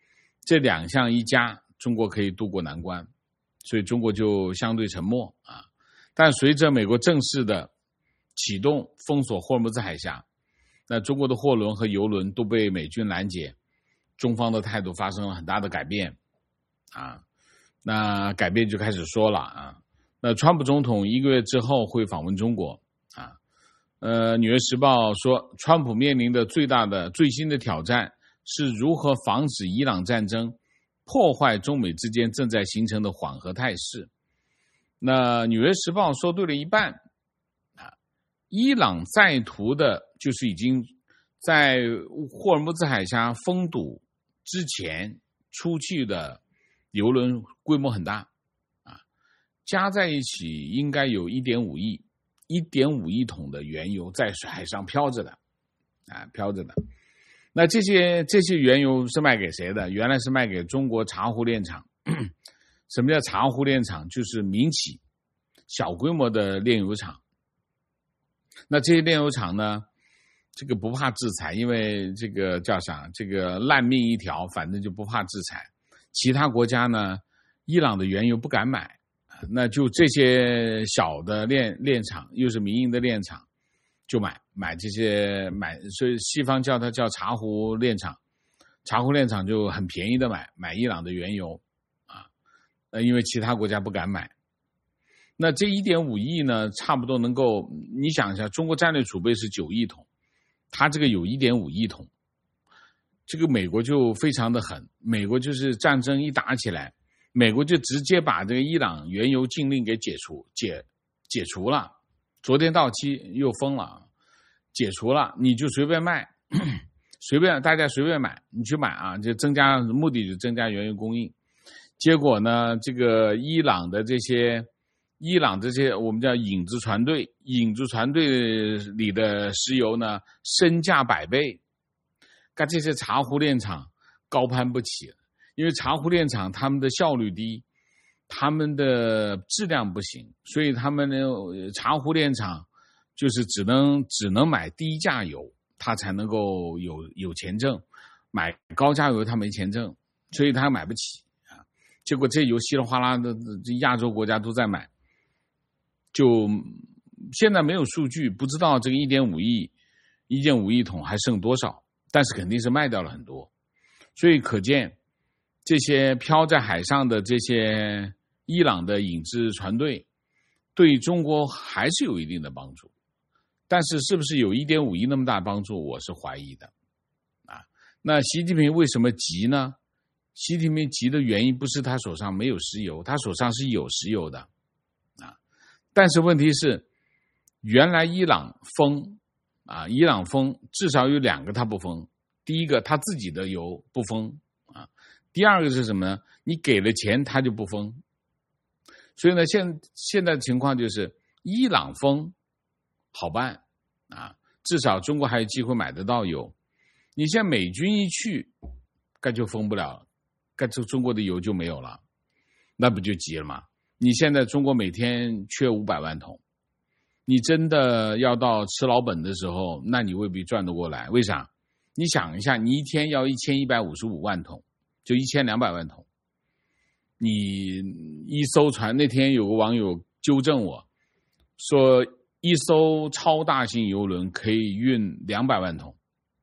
这两项一加，中国可以渡过难关，所以中国就相对沉默啊。但随着美国正式的启动封锁霍尔木兹海峡，那中国的货轮和油轮都被美军拦截，中方的态度发生了很大的改变啊。那改变就开始说了啊。那川普总统1个月之后会访问中国啊。纽约时报说，川普面临的最新的挑战是如何防止伊朗战争破坏中美之间正在形成的缓和态势。那纽约时报说对了一半啊，伊朗在途的就是已经在霍尔木兹海峡封堵之前出去的油轮规模很大啊，加在一起应该有1.5亿桶的原油在海上飘着的啊，飘着的。那这些原油是卖给谁的？原来是卖给中国茶壶炼厂。什么叫茶壶炼厂？就是民企小规模的炼油厂。那这些炼油厂呢，这个不怕制裁，因为这个叫啥？这个烂命一条，反正就不怕制裁。其他国家呢，伊朗的原油不敢买，那就这些小的炼厂，又是民营的炼厂，就买这些所以西方叫它叫茶壶炼厂。茶壶炼厂就很便宜的买伊朗的原油啊，因为其他国家不敢买。那这1.5亿呢，差不多能够，你想一下，中国战略储备是9亿桶，它这个有1.5亿桶，这个美国就非常的狠，美国就是战争一打起来，美国就直接把这个伊朗原油禁令给解除了，昨天到期又封了，解除了，你就随便卖，大家随便买，你去买啊，就目的就增加原油供应。结果呢，这个伊朗的这些我们叫影子船队里的石油呢，身价100倍，干这些茶壶炼厂高攀不起，因为茶壶炼厂他们的效率低，他们的质量不行，所以他们的茶壶炼厂就是只能买低价油，他才能够有钱挣，买高价油他没钱挣，所以他买不起啊。结果这油稀里哗啦的，亚洲国家都在买。就现在没有数据，不知道这个1.5亿桶还剩多少，但是肯定是卖掉了很多。所以可见这些飘在海上的这些伊朗的影子船队对中国还是有一定的帮助，但是是不是有1.5亿那么大帮助，我是怀疑的啊。那习近平为什么急呢？习近平急的原因不是他手上没有石油，他手上是有石油的啊。但是问题是，原来伊朗封至少有2个他不封，第一个他自己的油不封啊，第二个是什么呢？你给了钱他就不封。所以呢，现在的情况就是伊朗封好办啊，至少中国还有机会买得到油。你现在美军一去，该就封不了了，该中国的油就没有了，那不就急了吗？你现在中国每天缺500万桶，你真的要到吃老本的时候，那你未必赚得过来。为啥？你想一下，你一天要1155万桶，就1200万桶。你一艘船，那天有个网友纠正我说，一艘超大型油轮可以运200万桶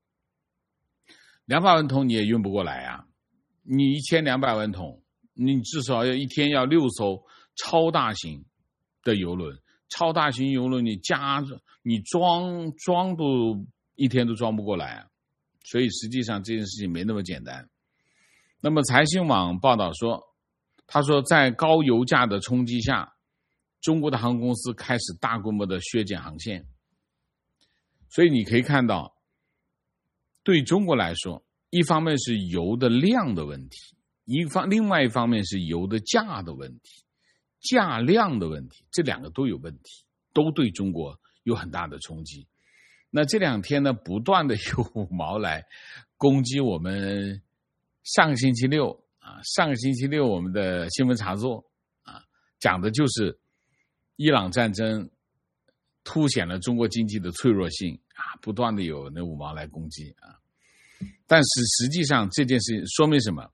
，200万桶你也运不过来啊！你1200万桶，你至少一天要6艘超大型的油轮，超大型油轮你装都一天都装不过来啊！所以实际上这件事情没那么简单。那么财新网报道说，他说在高油价的冲击下，中国的航空公司开始大规模的削减航线。所以你可以看到，对中国来说，一方面是油的量的问题，另外一方面是油的价的问题，价量的问题，这2个都有问题，都对中国有很大的冲击。那这2天呢，不断的有5毛来攻击我们上个星期六我们的新闻插座啊，讲的就是伊朗战争凸显了中国经济的脆弱性啊，不断的有那5毛来攻击啊。但是实际上这件事说明什么？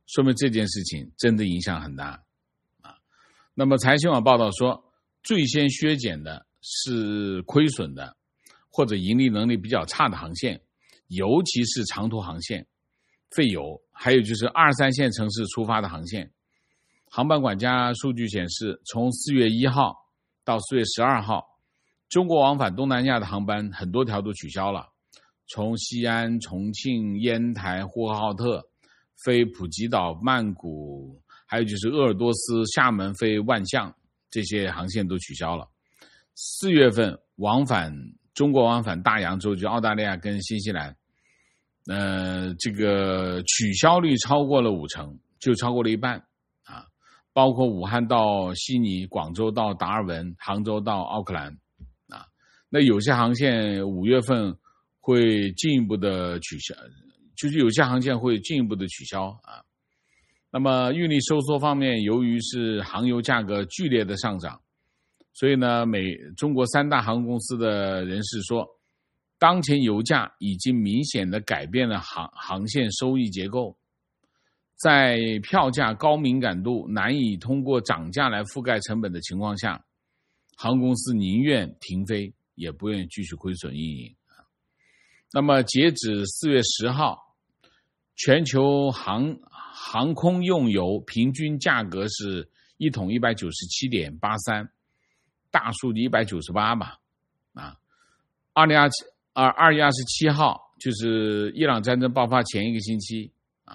说明这件事情真的影响很大啊。那么财新网报道说，最先削减的是亏损的或者盈利能力比较差的航线，尤其是长途航线、费油，还有就是2、3线城市出发的航线。航班管家数据显示，从4月1号到4月12号，中国往返东南亚的航班很多条都取消了，从西安、重庆、烟台、呼和浩特飞普吉岛、曼谷，还有就是鄂尔多斯、厦门飞万象，这些航线都取消了。4月份中国往返大洋洲，就澳大利亚跟新西兰，这个取消率超过了50%，就超过了一半啊！包括武汉到悉尼、广州到达尔文、杭州到奥克兰啊。那有些航线5月份会进一步的取消，就是有些航线会进一步的取消啊。那么运力收缩方面，由于是航油价格剧烈的上涨，所以呢，中国3大航空公司的人士说，当前油价已经明显的改变了航线收益结构，在票价高敏感度难以通过涨价来覆盖成本的情况下，航空公司宁愿停飞，也不愿意继续亏损运营。那么截止4月10号，全球航空用油平均价格是1桶 197.83， 大数据198吧。2月27号，就是伊朗战争爆发前一个星期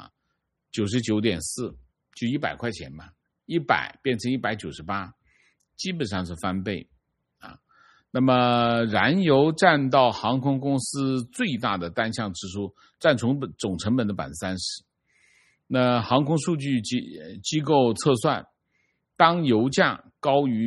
99.4， 就100块钱嘛，100变成198，基本上是翻倍啊。那么燃油占到航空公司最大的单项支出，占总成本的30%。那航空数据机构测算，当油价高于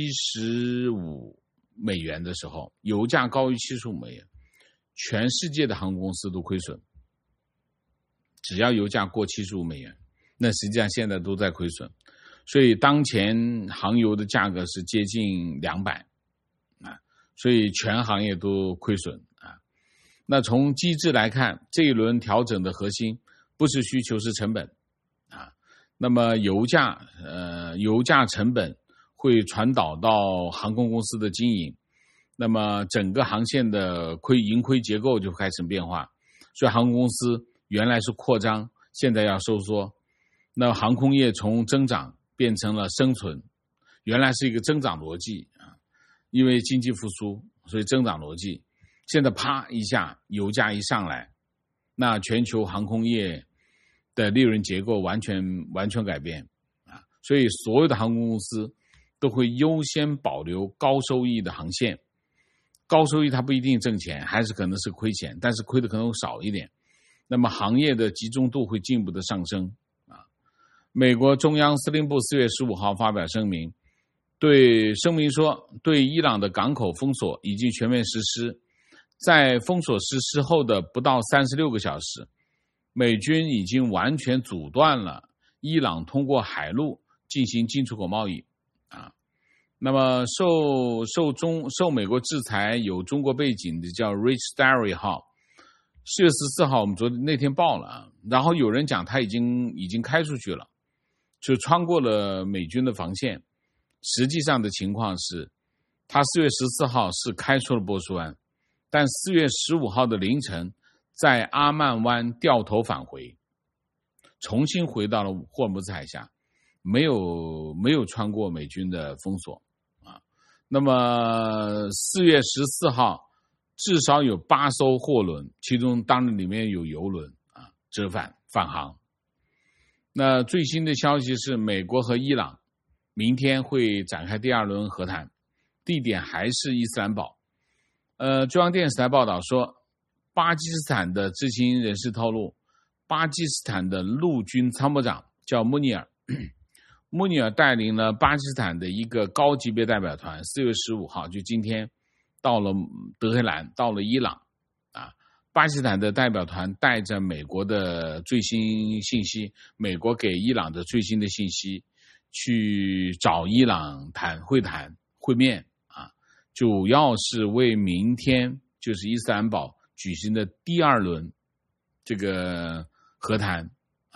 $75的时候，油价高于$75，全世界的航空公司都亏损。只要油价过$75，那实际上现在都在亏损。所以当前航油的价格是接近200啊，所以全行业都亏损啊。那从机制来看，这一轮调整的核心不是需求，是成本啊。那么油价成本会传导到航空公司的经营，那么整个航线的盈亏结构就开始变化。所以航空公司原来是扩张，现在要收缩。那航空业从增长变成了生存，原来是一个增长逻辑啊，因为经济复苏，所以增长逻辑。现在啪一下，油价一上来，那全球航空业的利润结构完全改变啊，所以所有的航空公司都会优先保留高收益的航线。高收益它不一定挣钱，还是可能是亏钱，但是亏的可能少一点。那么行业的集中度会进一步的上升啊。美国中央司令部4月15号发表声明，声明说，对伊朗的港口封锁已经全面实施。在封锁实施后的不到36个小时，美军已经完全阻断了伊朗通过海路进行进出口贸易啊。那么受美国制裁有中国背景的叫 Rich Starry 号，4月14号我们那天报了啊，然后有人讲他已经开出去了，就穿过了美军的防线。实际上的情况是，他4月14号是开出了波斯湾，但4月15号的凌晨在阿曼湾掉头返回，重新回到了霍尔木兹海峡，没有穿过美军的封锁啊。那么4月14号至少有8艘货轮，其中当然里面有油轮啊，折返返航。那最新的消息是，美国和伊朗明天会展开第2轮和谈，地点还是伊斯兰堡。中央电视台报道说，巴基斯坦的知情人士透露，巴基斯坦的陆军参谋长叫穆尼尔，穆尼尔带领了巴基斯坦的一个高级别代表团，4月15号就今天到了德黑兰，到了伊朗啊。巴基斯坦的代表团带着美国的最新信息，美国给伊朗的最新的信息，去找伊朗会面啊，主要是为明天就是伊斯兰堡举行的第2轮这个和谈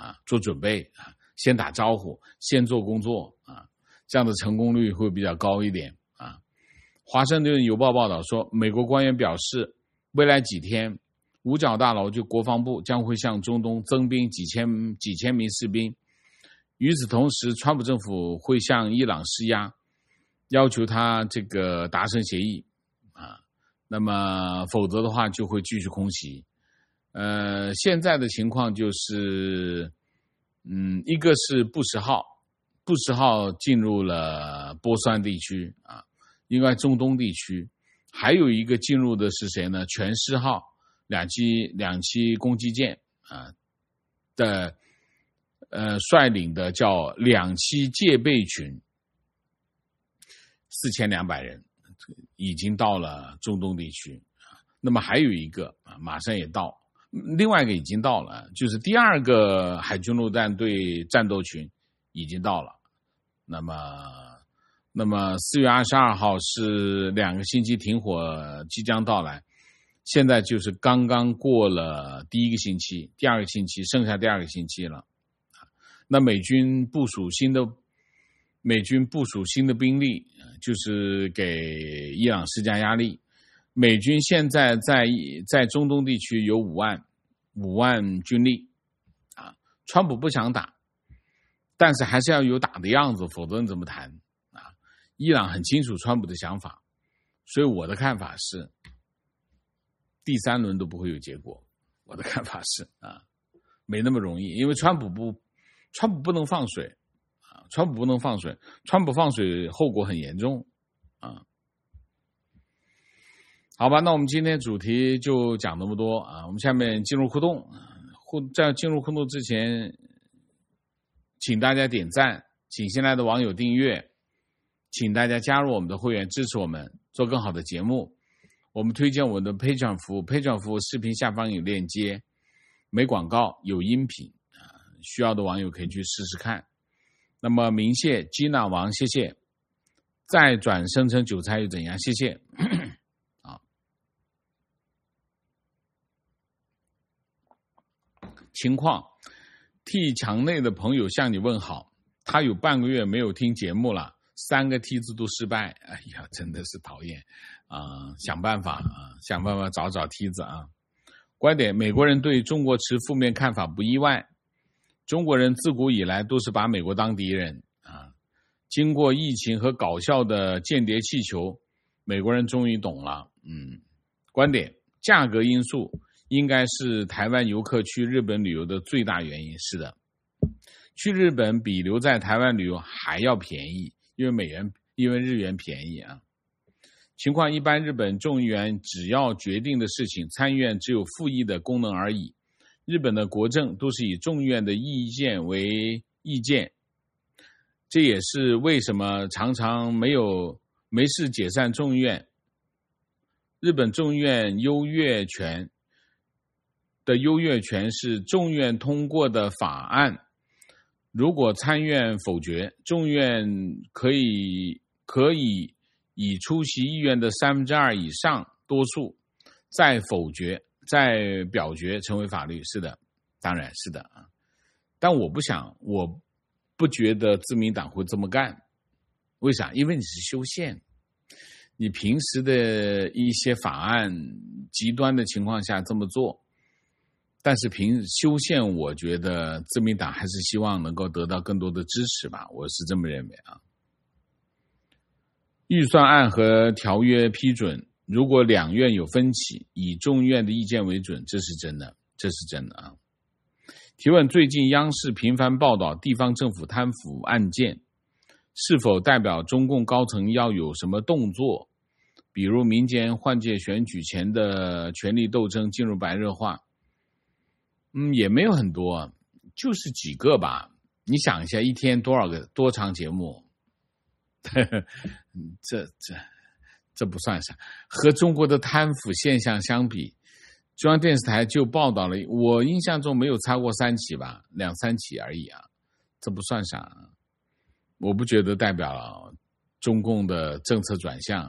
做准备先打招呼，先做工作这样的成功率会比较高一点华盛顿邮报报道说，美国官员表示，未来几天五角大楼就国防部将会向中东增兵几千名士兵。与此同时，川普政府会向伊朗施压，要求他这个达成协议那么否则的话就会继续空袭。现在的情况就是一个是布什号进入了波斯湾地区应该中东地区，还有一个进入的是谁呢？全狮号两栖攻击舰的率领的叫两栖戒备群，4200人已经到了中东地区。那么还有一个马上也到，另外一个已经到了，就是第二个海军陆战队战斗群已经到了。那么4月22号是2个星期停火即将到来，现在就是刚刚过了第一个星期，第二个星期剩下第二个星期了。那美军部署新的兵力，就是给伊朗施加压力。美军现在在中东地区有5万军力川普不想打，但是还是要有打的样子，否则你怎么谈伊朗很清楚川普的想法，所以我的看法是第3轮都不会有结果。我的看法是没那么容易，因为川普不能放水川普放水后果很严重好吧，那我们今天主题就讲那么多我们下面进入互动。在进入互动之前，请大家点赞，请新来的网友订阅，请大家加入我们的会员，支持我们做更好的节目。我们推荐我们的 Patreon 服务，Patreon 服务视频下方有链接，没广告，有音频需要的网友可以去试试看。那么明谢基娜王，谢谢。再转生成韭菜又怎样？谢谢情况，替墙内的朋友向你问好，他有半个月没有听节目了，3个梯子都失败，哎呀，真的是讨厌想办法找梯子观点，美国人对中国持负面看法不意外，中国人自古以来都是把美国当敌人经过疫情和搞笑的间谍气球，美国人终于懂了观点，价格因素应该是台湾游客去日本旅游的最大原因。是的，去日本比留在台湾旅游还要便宜，因为日元便宜情况一般，日本众议员只要决定的事情，参议院只有复议的功能而已。日本的国政都是以众议院的意见为意见，这也是为什么常常没事解散众议院。日本众议院优越权是众议院通过的法案，如果参议院否决，众议院可以以出席议院的2/3以上多数再表决成为法律。是的，当然是的但我不觉得自民党会这么干。为啥？因为你是修宪，你平时的一些法案极端的情况下这么做，但是修宪我觉得自民党还是希望能够得到更多的支持吧，我是这么认为预算案和条约批准，如果两院有分歧，以众议院的意见为准，这是真的提问，最近央视频繁报道地方政府贪腐案件，是否代表中共高层要有什么动作？比如民间换届选举前的权力斗争进入白热化？也没有很多，就是几个吧。你想一下，一天多长节目？这不算啥。和中国的贪腐现象相比，中央电视台就报道了，我印象中没有超过3起吧，2-3起而已这不算啥。我不觉得代表了中共的政策转向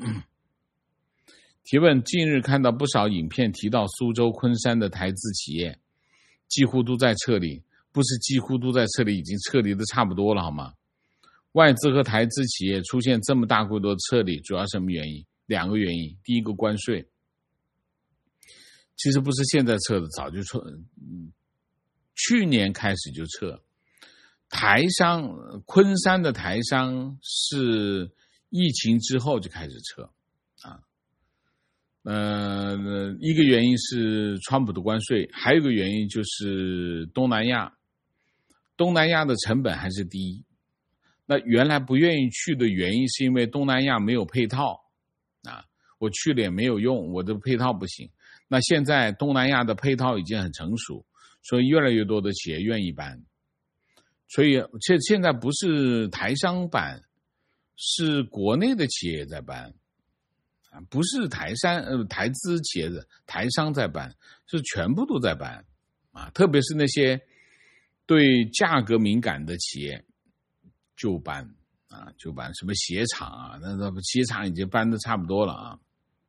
提问，近日看到不少影片提到苏州昆山的台资企业几乎都在撤离， 不是几乎都在撤离，已经撤离的差不多了，好吗？外资和台资企业出现这么大规模的撤离，主要什么原因？2个原因。第一个，关税，其实不是现在撤的，早就撤，去年开始就撤。台商，昆山的台商是疫情之后就开始撤啊。一个原因是川普的关税，还有一个原因就是东南亚的成本还是低。那原来不愿意去的原因是因为东南亚没有配套啊，我去了也没有用，我的配套不行。那现在东南亚的配套已经很成熟，所以越来越多的企业愿意搬。所以现在不是台商搬，是国内的企业在搬，不是台资企业的台商在搬，是全部都在搬啊！特别是那些对价格敏感的企业就搬啊，就搬什么鞋厂啊，那鞋厂已经搬的差不多了啊！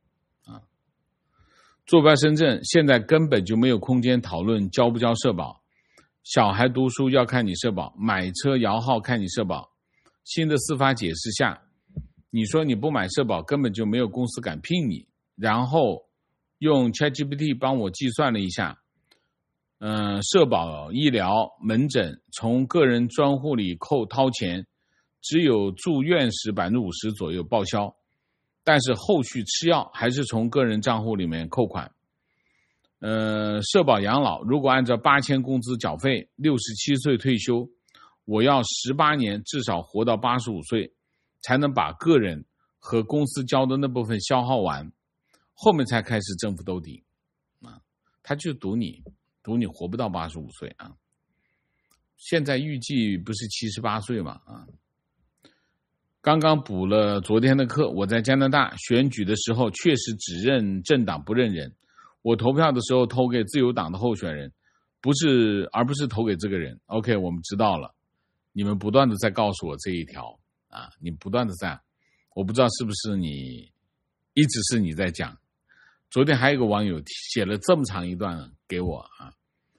坐标深圳，现在根本就没有空间讨论交不交社保。小孩读书要看你社保，买车摇号看你社保。新的司法解释下，你说你不买社保，根本就没有公司敢聘你。然后用 ChatGPT 帮我计算了一下，社保、医疗、门诊从个人专户里掏钱，只有住院时 50% 左右报销，但是后续吃药还是从个人账户里面扣款。社保养老如果按照8000工资缴费，67岁退休，我要18年至少活到85岁，才能把个人和公司交的那部分消耗完，后面才开始政府兜底啊，他就赌你活不到85岁啊。现在预计不是78岁嘛啊。刚刚补了昨天的课，我在加拿大选举的时候确实只认政党不认人。我投票的时候投给自由党的候选人，而不是投给这个人。OK， 我们知道了。你们不断的在告诉我这一条啊，你不断的在，我不知道是不是你一直是你在讲。昨天还有一个网友写了这么长一段给我啊，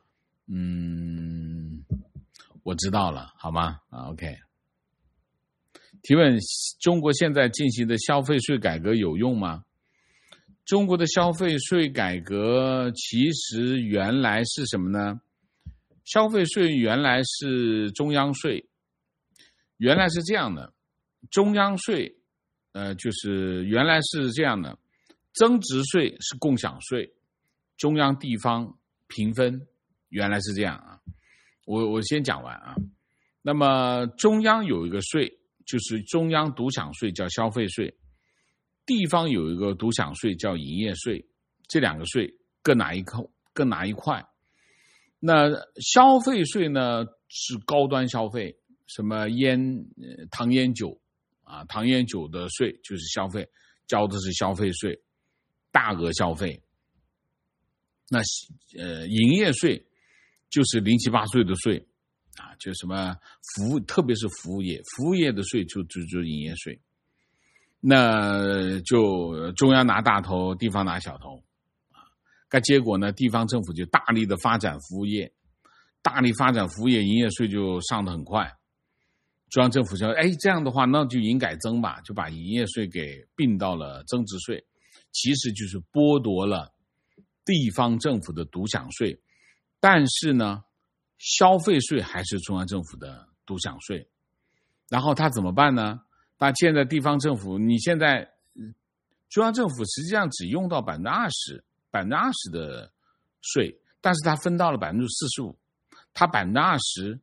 我知道了，好吗？OK。提问：中国现在进行的消费税改革有用吗？中国的消费税改革其实原来是什么呢？消费税原来是中央税，原来是这样的，中央税，就是原来是这样的，增值税是共享税，中央地方平分，原来是这样啊。我先讲完啊。那么中央有一个税，就是中央独享税，叫消费税。地方有一个独享税叫营业税，这2个税各拿一块。那消费税呢是高端消费，什么糖烟酒啊，糖烟酒的税就是消费，交的是消费税，大额消费。那营业税就是0、7、8岁的税啊，就什么特别是服务业的税就是营业税。那就中央拿大头，地方拿小头啊。结果呢，地方政府就大力的发展服务业，营业税就上得很快。中央政府说，这样的话，那就营改增吧，就把营业税给并到了增值税，其实就是剥夺了地方政府的独享税。但是呢，消费税还是中央政府的独享税。然后他怎么办呢？那现在地方政府，你现在中央政府实际上只用到20%的税，但是它分到了45%，它25%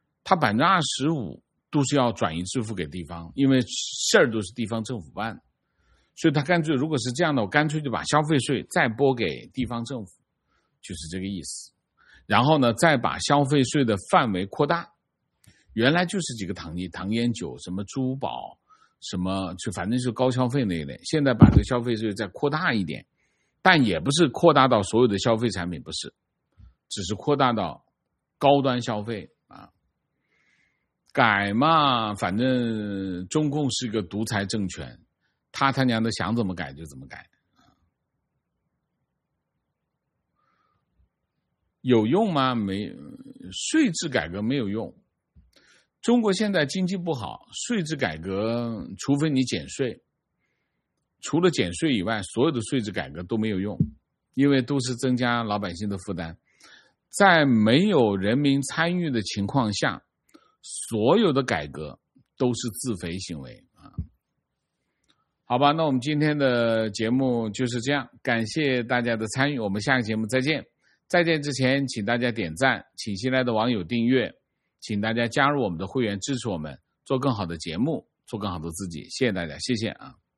都是要转移支付给地方，因为事儿都是地方政府办，所以他干脆如果是这样的，我干脆就把消费税再拨给地方政府，就是这个意思。然后呢，再把消费税的范围扩大，原来就是几个糖烟酒，什么珠宝。什么就反正是高消费那一类，现在把这个消费税再扩大一点，但也不是扩大到所有的消费产品，不是，只是扩大到高端消费啊。改嘛，反正中共是个独裁政权，他娘的想怎么改就怎么改。 有用吗？税制改革没有用。中国现在经济不好，税制改革除非你减税，除了减税以外，所有的税制改革都没有用，因为都是增加老百姓的负担。在没有人民参与的情况下，所有的改革都是自肥行为啊。好吧，那我们今天的节目就是这样，感谢大家的参与，我们下个节目再见。再见之前，请大家点赞，请新来的网友订阅，请大家加入我们的会员，支持我们做更好的节目，做更好的自己。谢谢大家，谢谢啊。